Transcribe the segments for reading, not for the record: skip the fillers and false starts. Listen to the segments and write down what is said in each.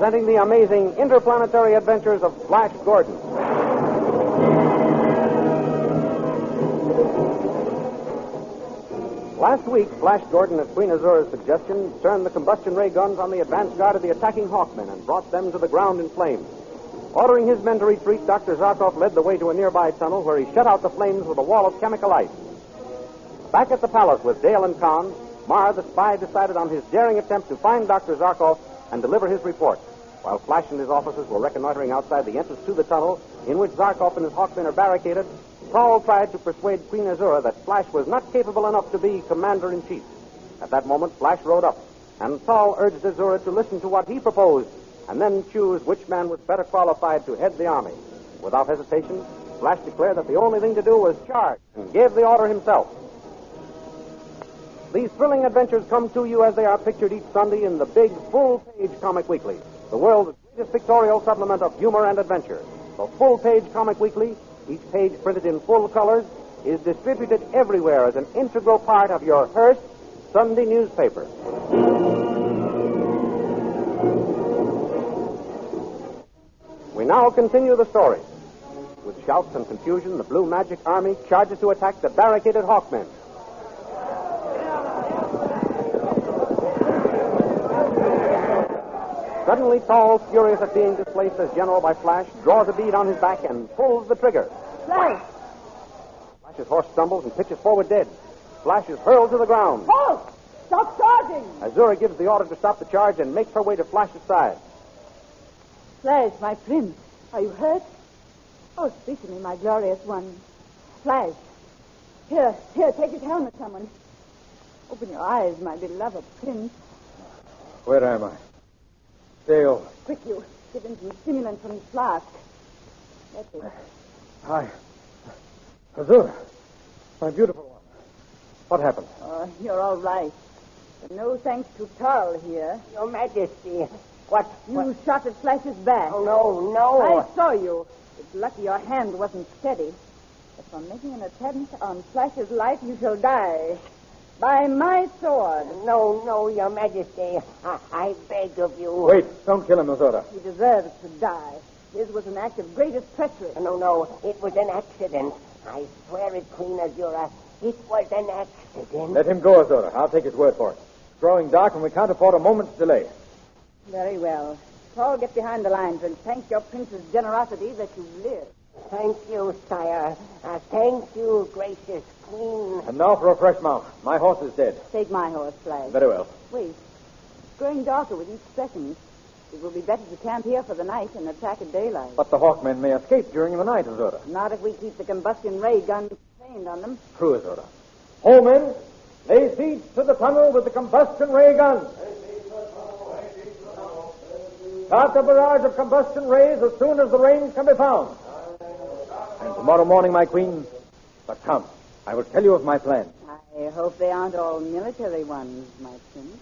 presenting the amazing interplanetary adventures of Flash Gordon. Last week, Flash Gordon, at Queen Azura's suggestion, turned the combustion ray guns on the advance guard of the attacking Hawkmen and brought them to the ground in flames. Ordering his men to retreat, Dr. Zarkov led the way to a nearby tunnel where he shut out the flames with a wall of chemical ice. Back at the palace with Dale and Kahn, Mar, the spy, decided on his daring attempt to find Dr. Zarkov and deliver his report, while Flash and his officers were reconnoitering outside the entrance to the tunnel in which Zarkov and his Hawkmen are barricaded. Paul tried to persuade Queen Azura that Flash was not capable enough to be commander-in-chief. At that moment, Flash rode up, and Saul urged Azura to listen to what he proposed and then choose which man was better qualified to head the army. Without hesitation, Flash declared that the only thing to do was charge and gave the order himself. These thrilling adventures come to you as they are pictured each Sunday in the big, full-page Comic Weekly, the world's greatest pictorial supplement of humor and adventure. The full-page Comic Weekly, each page printed in full colors, is distributed everywhere as an integral part of your Hearst Sunday newspaper. We now continue the story. With shouts and confusion, the Blue Magic Army charges to attack the barricaded Hawkmen. Suddenly, Saul, furious at being displaced as general by Flash, draws a bead on his back and pulls the trigger. Flash! Flash's horse stumbles and pitches forward dead. Flash is hurled to the ground. Halt! Stop charging! Azura gives the order to stop the charge and makes her way to Flash's side. Flash, my prince, are you hurt? Oh, speak to me, my glorious one. Flash. Here, take his helmet, someone. Open your eyes, my beloved prince. Where am I? Dale. Quick, you. Give him some stimulant from his flask. That's it. Hi. Azura. My beautiful one. What happened? Oh, you're all right. But no thanks to Tarl here. Your Majesty, You shot at Flash's back. Oh, no. I saw you. It's lucky your hand wasn't steady. But for making an attempt on Flash's life, you shall die. By my sword. No, Your Majesty. I beg of you. Wait, don't kill him, Azura. He deserves to die. His was an act of greatest treachery. No, it was an accident. I swear it, Queen Azura. It was an accident. Let him go, Azura. I'll take his word for it. It's growing dark and we can't afford a moment's delay. Very well. Paul, get behind the lines and thank your prince's generosity that you live. Thank you, sire. Thank you, gracious queen. And now for a fresh mount. My horse is dead. Take my horse, Flash. Very well. Wait. It's growing darker with each second. It will be better to camp here for the night and attack at daylight. But the Hawkmen may escape during the night, Azura. Not if we keep the combustion ray guns trained on them. True, Azura. All men, lay siege to the tunnel with the combustion ray guns. Start the barrage of combustion rays as soon as the range can be found. And tomorrow morning, my queen, but come, I will tell you of my plan. I hope they aren't all military ones, my prince.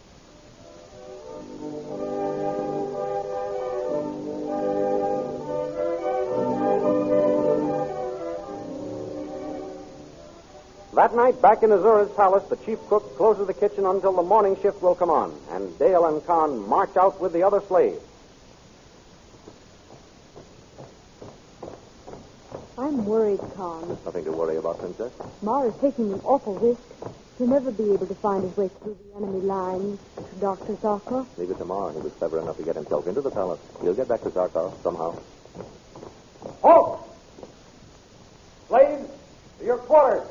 That night, back in Azura's palace, the chief cook closes the kitchen until the morning shift will come on, and Dale and Kahn march out with the other slaves. I'm worried, Kahn. Nothing to worry about, Princess. Mar is taking an awful risk. He'll never be able to find his way through the enemy lines to Dr. Zarkov. Leave it to Mar. He was clever enough to get himself into the palace. He'll get back to Zarkov somehow. Halt! Slaves, to your quarters.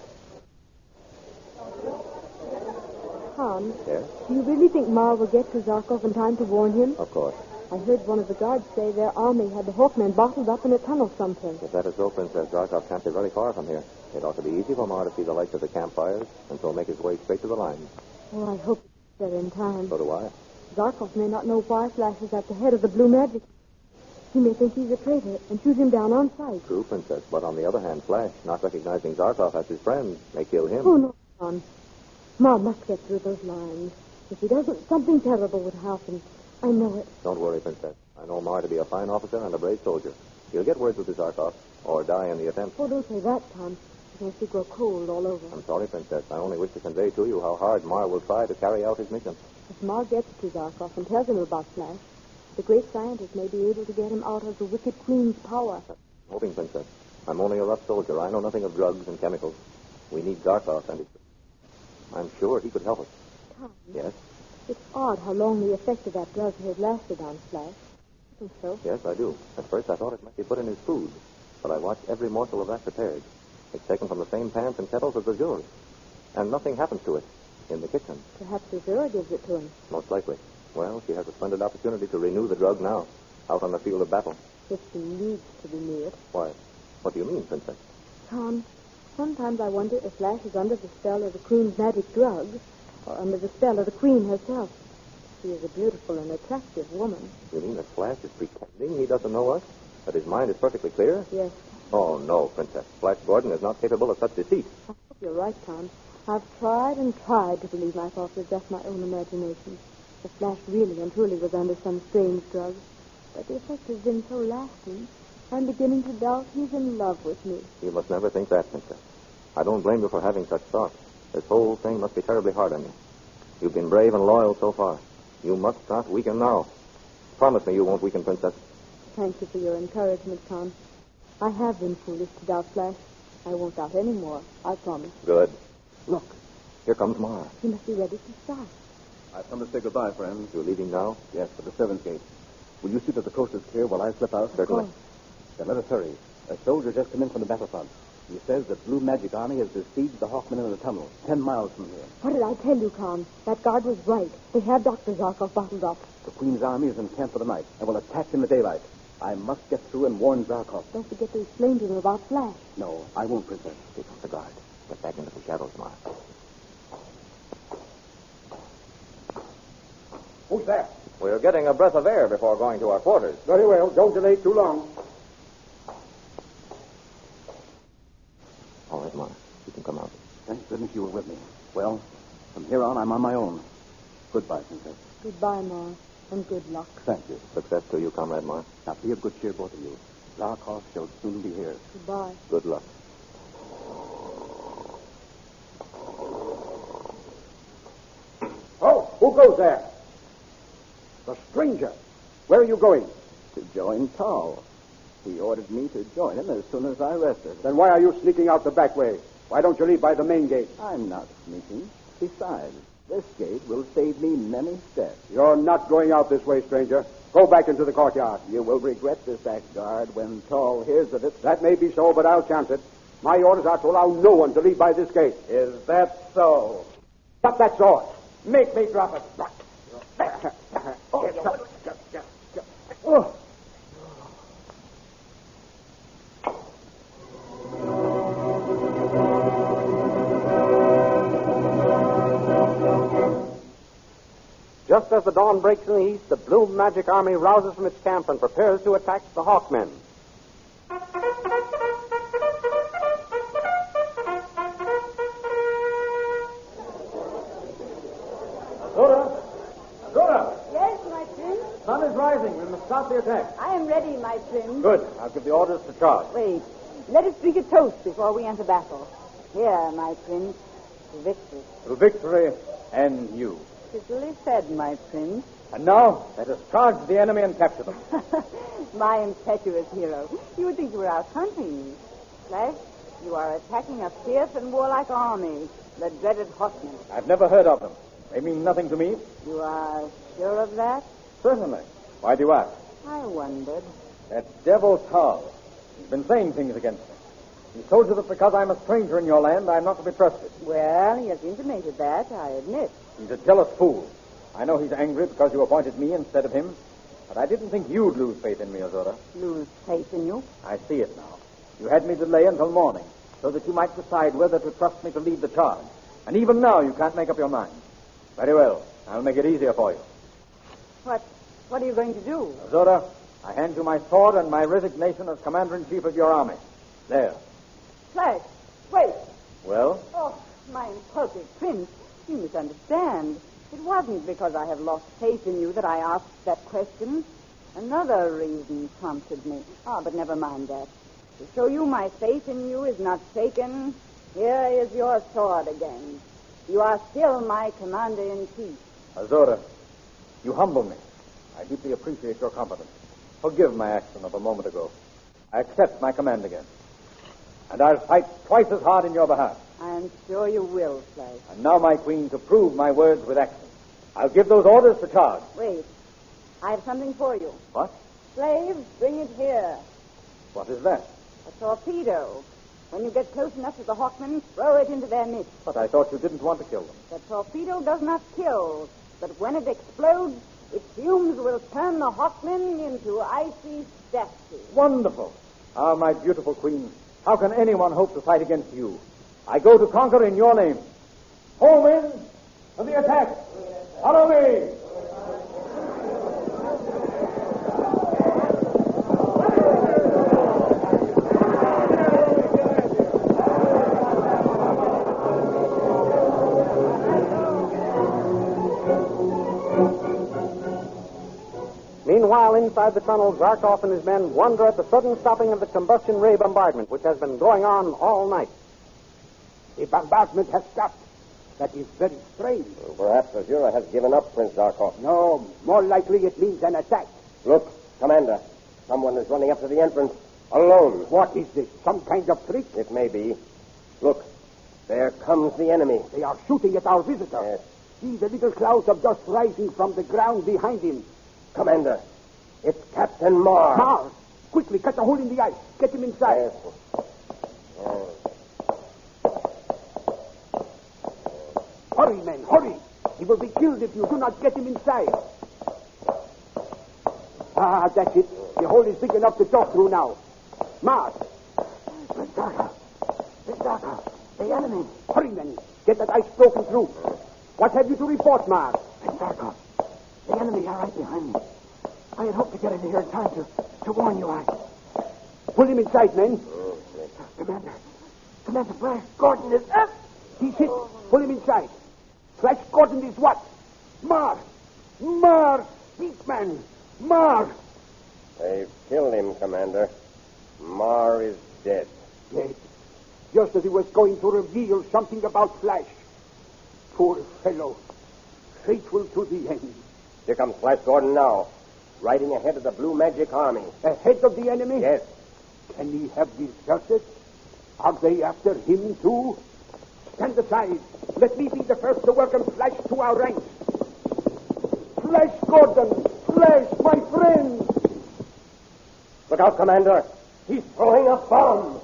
Kahn, Yes? do you really think Mar will get to Zarkov in time to warn him? Of course. I heard one of the guards say their army had the Hawkmen bottled up in a tunnel someplace. If that is so, Princess, Zarkov can't be very far from here. It ought to be easy for Mar to see the lights of the campfires and so make his way straight to the lines. Oh, I hope he's there in time. So do I. Zarkov may not know why Flash is at the head of the Blue Magic. He may think he's a traitor and shoot him down on sight. True, Princess. But on the other hand, Flash, not recognizing Zarkov as his friend, may kill him. Oh, no, Kahn. Mar must get through those lines. If he doesn't, something terrible would happen. I know it. Don't worry, Princess. I know Mar to be a fine officer and a brave soldier. He'll get words with the Zarkov, or die in the attempt. Oh, don't say that, Tom. It makes you grow cold all over. I'm sorry, Princess. I only wish to convey to you how hard Mar will try to carry out his mission. If Mar gets to Zarkov and tells him about Flash, The great scientist may be able to get him out of the wicked queen's power. Hoping, Princess. I'm only a rough soldier. I know nothing of drugs and chemicals. We need Zarkov, and I'm sure he could help us. Tom, Yes? it's odd how long the effect of that drug has lasted on Flash. I think so. Yes, I do. At first I thought it might be put in his food, but I watched every morsel of that prepared. It's taken from the same pans and kettles as Azure. And nothing happens to it in the kitchen. Perhaps Azura gives it to him. Most likely. Well, she has a splendid opportunity to renew the drug now, out on the field of battle. If she needs to be near it. Why, what do you mean, Princess? Tom, sometimes I wonder if Flash is under the spell of the Queen's magic drug, or under the spell of the Queen herself. She is a beautiful and attractive woman. You mean that Flash is pretending he doesn't know us? That his mind is perfectly clear? Yes. Oh, no, Princess. Flash Gordon is not capable of such deceit. I hope you're right, Tom. I've tried and tried to believe my thoughts were just my own imagination. The Flash really and truly was under some strange drug. But the effect has been so lasting, I'm beginning to doubt he's in love with me. You must never think that, Princess. I don't blame you for having such thoughts. This whole thing must be terribly hard on you. You've been brave and loyal so far. You must not weaken now. Promise me you won't weaken, Princess. Thank you for your encouragement, Tom. I have been foolish to doubt Flash. I won't doubt any more. I promise. Good. Look, here comes Mara. He must be ready to start. I've come to say goodbye, friends. You're leaving now? Yes, for the servants' gate. Will you see that the coast is clear while I slip out? Certainly. Then let us hurry. A soldier just come in from the battlefront. He says that Blue Magic Army has besieged the Hawkmen in the tunnel, 10 miles from here. What did I tell you, Con? That guard was right. They have Dr. Zarkov bottled up. The Queen's army is in camp for the night and will attack in the daylight. I must get through and warn Zarkov. Don't forget to explain to him about Flash. No, I won't, Princess. Take off the guard. Get back into the shadows, Mara. Who's that? We're getting a breath of air before going to our quarters. Very well. Don't delay too long. All right, Mara. You can come out. Thank goodness you were with me. Well, from here on, I'm on my own. Goodbye, Princess. Goodbye, Ma, and good luck. Thank you. Success to you, Comrade Mara. Now, be of good cheer, both of you. Zarkov shall soon be here. Goodbye. Good luck. Oh, who goes there? The stranger. Where are you going? To join Tall. He ordered me to join him as soon as I rested. Then why are you sneaking out the back way? Why don't you leave by the main gate? I'm not sneaking. Besides, this gate will save me many steps. You're not going out this way, stranger. Go back into the courtyard. You will regret this act, guard, when Tall hears of it. That may be so, but I'll chance it. My orders are to allow no one to leave by this gate. Is that so? Drop that sword. Make me drop it. Oh. Just as the dawn breaks in the east, the Blue Magic Army rouses from its camp and prepares to attack the Hawkmen. Dora! Yes, my prince. Sun is rising. We must start the attack. I am ready, my prince. Good. I'll give the orders to charge. Wait. Let us drink a toast before we enter battle. Here, my prince. To victory. To victory and you. Prettily said, my prince. And now, let us charge the enemy and capture them. My impetuous hero. You would think you were out hunting. Flash, you are attacking a fierce and warlike army, the dreaded Hawkmen. I've never heard of them. They mean nothing to me. You are sure of that? Certainly. Why do you ask? I wondered. That devil Tall. He's been saying things against me. He told you that because I'm a stranger in your land, I'm not to be trusted. Well, he has intimated that, I admit. He's a jealous fool. I know he's angry because you appointed me instead of him, but I didn't think you'd lose faith in me, Azura. Lose faith in you? I see it now. You had me delay until morning so that you might decide whether to trust me to lead the charge. And even now you can't make up your mind. Very well. I'll make it easier for you. What are you going to do? Azura, I hand you my sword and my resignation as Commander-in-Chief of your army. There. Flash, wait. Well? Oh, my impulsive prince, you misunderstand. It wasn't because I have lost faith in you that I asked that question. Another reason prompted me. But never mind that. To show you my faith in you is not shaken, here is your sword again. You are still my commander-in-chief. Azura, you humble me. I deeply appreciate your confidence. Forgive my action of a moment ago. I accept my command again. And I'll fight twice as hard in your behalf. I am sure you will, Flash. And now, my queen, to prove my words with action, I'll give those orders for charge. Wait. I have something for you. What? Slaves, bring it here. What is that? A torpedo. When you get close enough to the Hawkmen, throw it into their midst. But I thought you didn't want to kill them. The torpedo does not kill, but when it explodes, its fumes will turn the Hawkmen into icy statues. Wonderful. Ah, my beautiful queen, how can anyone hope to fight against you? I go to conquer in your name. Home in to the attack. Follow me. Meanwhile, inside the tunnel, Zarkov and his men wonder at the sudden stopping of the combustion ray bombardment, which has been going on all night. The bombardment has stopped. That is very strange. Well, perhaps Azura has given up, Prince Zarkov. No, more likely it means an attack. Look, Commander. Someone is running up to the entrance, alone. What is this? Some kind of trick? It may be. Look, there comes the enemy. They are shooting at our visitor. Yes. See the little clouds of dust rising from the ground behind him. Commander, it's Captain Marr. Marr! Quickly, cut a hole in the ice. Get him inside. Yes. Hurry, men, hurry. He will be killed if you do not get him inside. Ah, that's it. The hole is big enough to talk through now. Marr! Pizarro, the enemy. Hurry, men. Get that ice broken through. What have you to report, Marr? Pizarro, the enemy are right behind me. I had hoped to get into here in time to warn you. Pull him inside, men. Commander Flash Gordon is up. He's hit. Pull him inside. Flash Gordon is what? Marr! Marr! Speak, man! Marr! They've killed him, Commander. Marr is dead. Dead. Just as he was going to reveal something about Flash. Poor fellow. Faithful to the end. Here comes Flash Gordon now, riding ahead of the Blue Magic Army. Ahead of the enemy? Yes. Can he have deserted? Are they after him, too? Stand aside. Let me be the first to welcome Flash to our ranks. Flash Gordon! Flash, my friend! Look out, Commander. He's throwing a bomb.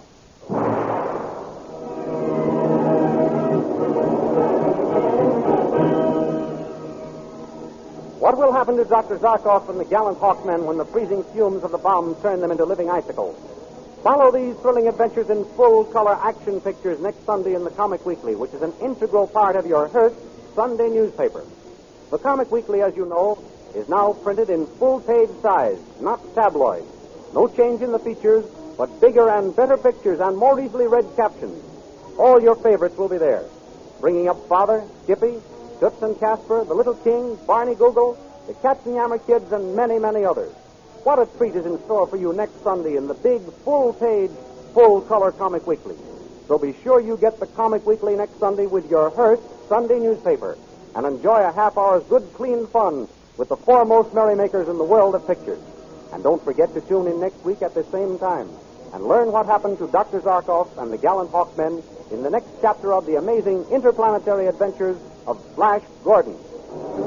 What will happen to Dr. Zarkov and the gallant Hawkmen when the freezing fumes of the bomb turn them into living icicles? Follow these thrilling adventures in full-color action pictures next Sunday in the Comic Weekly, which is an integral part of your Hearst Sunday newspaper. The Comic Weekly, as you know, is now printed in full-page size, not tabloid. No change in the features, but bigger and better pictures and more easily read captions. All your favorites will be there. Bringing up Father, Skippy, Toots and Casper, the Little King, Barney Google, the Katzenjammer Kids, and many, many others. What a treat is in store for you next Sunday in the big, full-page, full-color Comic Weekly. So be sure you get the Comic Weekly next Sunday with your Hearst Sunday newspaper and enjoy a half hour's good, clean fun with the foremost merrymakers in the world of pictures. And don't forget to tune in next week at the same time and learn what happened to Dr. Zarkov and the gallant Hawkmen in the next chapter of the amazing interplanetary adventures of Flash Gordon.